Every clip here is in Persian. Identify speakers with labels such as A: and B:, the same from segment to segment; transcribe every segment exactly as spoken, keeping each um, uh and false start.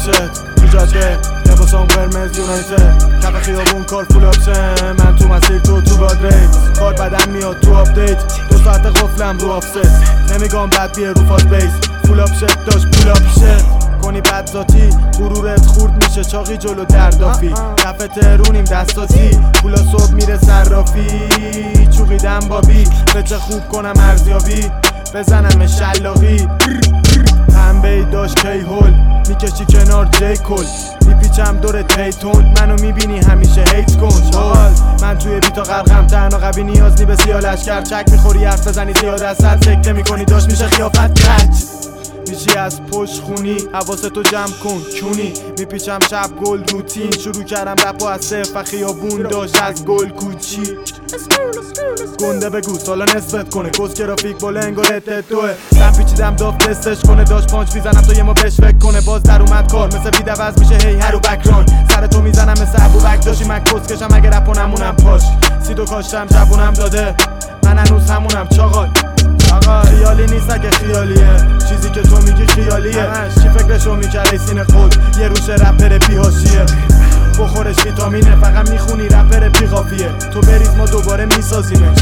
A: شد تو جاده لباسام قرمز یونایتد کف خیابون کار فول آپشن من تو مسیر تو تو گادریت کار بدم میاد تو آپدیت دو ساعت قفلم رو آفست نمیگم بد بیه رو فاز بیس فول آپ شد داشت پول آپ شد کنی بد ذاتی غرورت خورد میشه چاقی جلو دردافی کف ترونیم دستاتی پولا صبح میره صرافی چوقیدم بابی به چه خوب کنم ارزیابی بزنم شلاقی پنبهی داشت کی هول میکشی کنار جی کل میپیچم دور تیتون منو میبینی همیشه هیت کن چال من توی بیتا غرقم تنها قوی نیاز نی به سیالش کرد چک میخوری حرف بزنی زیاد از صد سکته میکنی داشت میشه خیافت کچ میشی از پشت خونی حواستو جمع کن کونی میپیچم شب گل روتین شروع کردم رپو از صفر خیابون داشت از گل کوچی گنده بگو سالا نسبت کنه کس گرافیک بالا انگارت دوه من پیچیدم داف تستش کنه داشت پانچ میزنم تا یه ما بهش فکر کنه باز در اومد کار مثل بید عوض میشه هی هر و بکران سر تو میزنم مثل ابو بک داشتی من کس کشم اگه رپ نمونم پاش سیدو کاشتم جوونم داده من هنوز همونم چاقال آقا خیالی نیست اگه خیالیه چیزی که تو میگی خیالیه چی فکرشو میکرد سین خود یه روش رپر بیهاشیه بخورش ویتامینه فقط میخونی رپر بیقافیه تو بریز ما دوباره میسازیمش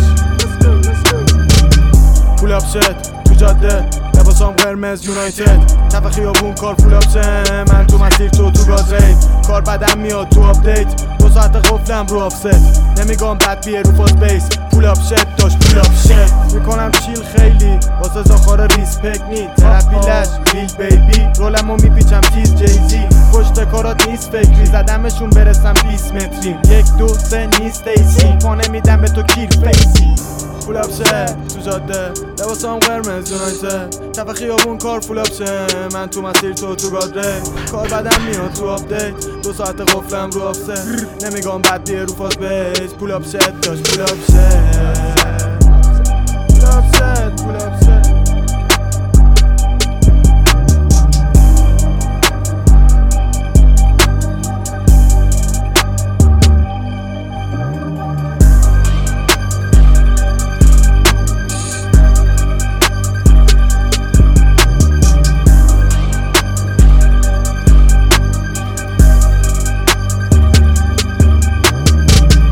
A: فول آپ شد تو جاده لباسام قرمز یونایتد کف خیابون کار فول آپ شد من تو مسیر تو تو گادریت کار بدم میاد تو آپدیت دو ساعت قفلم رو آفست نمیگم بد بیه رو فاز بیس فول آپ شد داشت پول آپ شد میکنم چیل خیلی واسه زاخارا ریسپکت نی ترپیلش بیل بیبی رولمو میپیچم تیز جیزی پشت کارات نیست فکری زدمشون برسم بیست متریم یک دو سه نیست ایسی پانه میدم به تو کیل فیسی فول آپ شد تو جاده لباسام قرمز یونایتد کف خیابون کار فول آپ شد من تو مسیر تو تو گادریت کار بدم میاد تو آپدیت دو ساعت قفلم رو آفست نمیگم بد بیه رو فاز بیس فول آپ شد داشت فول آپ شد فول آپ شد